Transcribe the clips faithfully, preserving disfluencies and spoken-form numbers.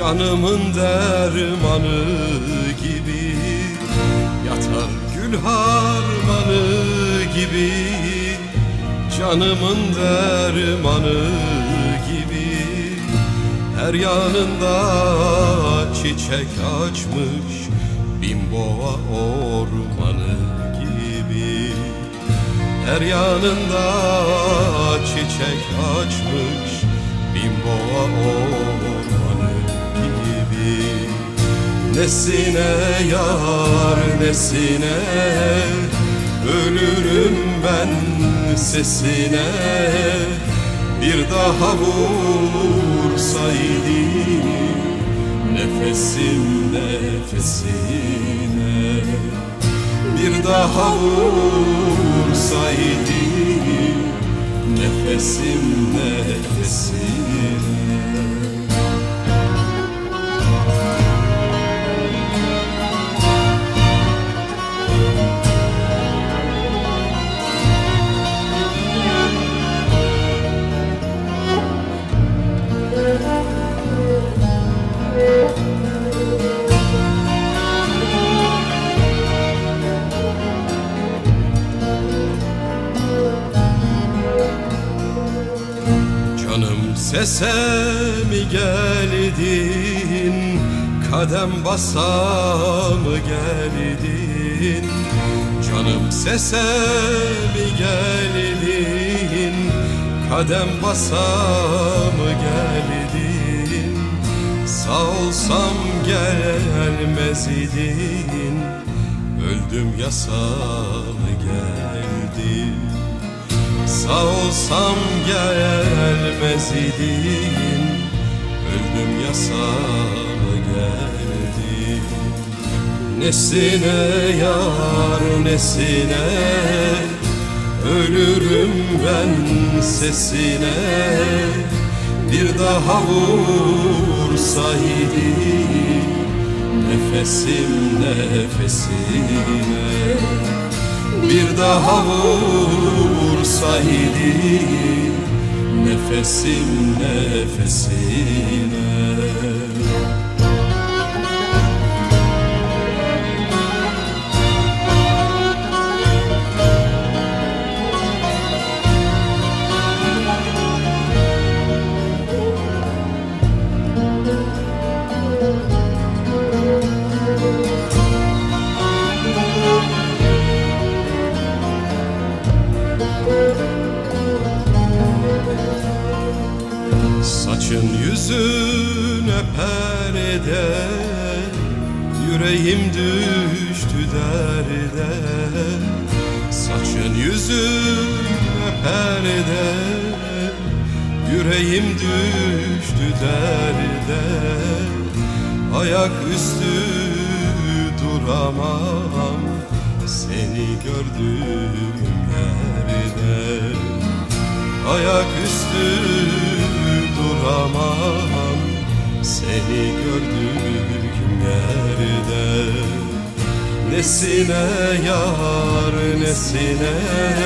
Canımın dermanı gibi, yatar gül harmanı gibi. Canımın dermanı gibi, her yanında çiçek açmış bin boğa ormanı gibi. Her yanında çiçek açmış bin boğa ormanı gibi. Nesine yar nesine, ölürüm ben sesine. Bir daha vursaydı nefesim nefesine. Bir daha vursaydı nefesim nefesine. Canım sese mi geldin, kadem basa mı geldin? Canım sese mi geldin, kadem basa mı geldin? Sağ olsam gelmez idin, öldüm yasalı geldim. Sağ olsam gelmez idin, öldüm yasalı geldim. Nesine yar nesine, ölürüm ben sesine. Bir daha vursaydı nefesim nefesine. Bir daha vursaydı nefesim nefesine. Saçın yüzüne perde, yüreğim düştü derde. Saçın yüzüne perde, yüreğim düştü derde. Ayak üstü duramam seni gördüğüm yerde. Ayak üstü duramam seni gördüğüm yerde. Nesine yar nesine,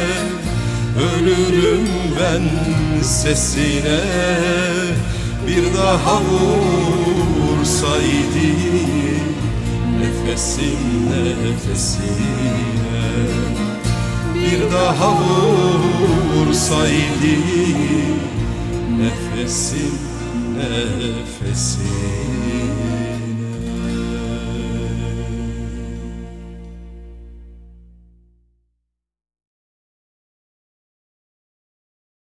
ölürüm ben sesine. Bir daha vursaydı nefesim nefesine. Bir daha vursaydı nefesim nefesim.